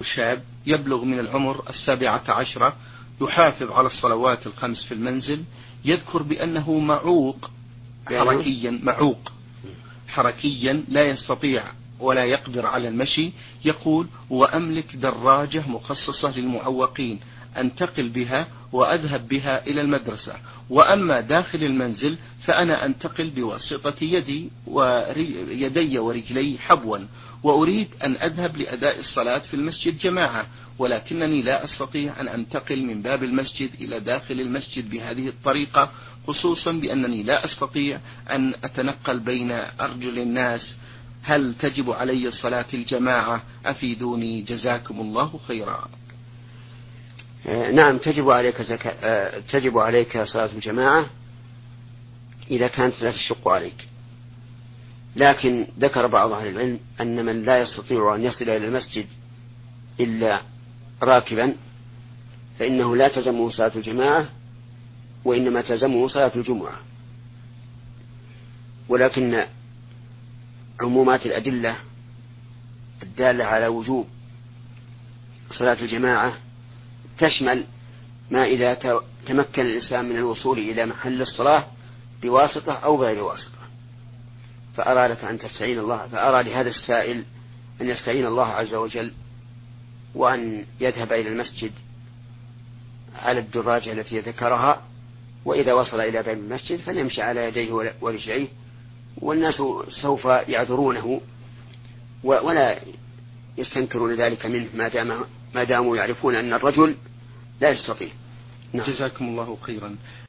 شاب يبلغ من العمر 17 يحافظ على الصلوات الخمس في المنزل، يذكر بأنه معوق حركيا لا يستطيع ولا يقدر على المشي. يقول: وأملك دراجة مخصصة للمعوقين أنتقل بها وأذهب بها إلى المدرسة، وأما داخل المنزل فأنا أنتقل بواسطة يدي ورجلي حبوا، وأريد أن أذهب لأداء الصلاة في المسجد جماعة، ولكنني لا أستطيع أن أنتقل من باب المسجد إلى داخل المسجد بهذه الطريقة، خصوصا بأنني لا أستطيع أن أتنقل بين أرجل الناس. هل تجب علي صلاة الجماعة؟ أفيدوني جزاكم الله خيرا. نعم، تجب عليك صلاة الجماعة إذا كانت لا تشق عليك، لكن ذكر بعض أهل العلم أن من لا يستطيع أن يصل إلى المسجد إلا راكبا فإنه لا تلزمه صلاة الجماعة، وإنما تلزمه صلاة الجمعة. ولكن عمومات الأدلة الدالة على وجوب صلاة الجماعة تشمل ما إذا تمكن الإنسان من الوصول إلى محل الصلاة بواسطة أو بغير واسطة، فأرى لهذا السائل أن يستعين الله عز وجل، وأن يذهب إلى المسجد على الدراجة التي ذكرها، وإذا وصل إلى باب المسجد فليمشي على يديه ورجليه، والناس سوف يعذرونه ولا يستنكرون ذلك منه ما داموا يعرفون أن الرجل لا يستطيع. جزاكم الله خيرا.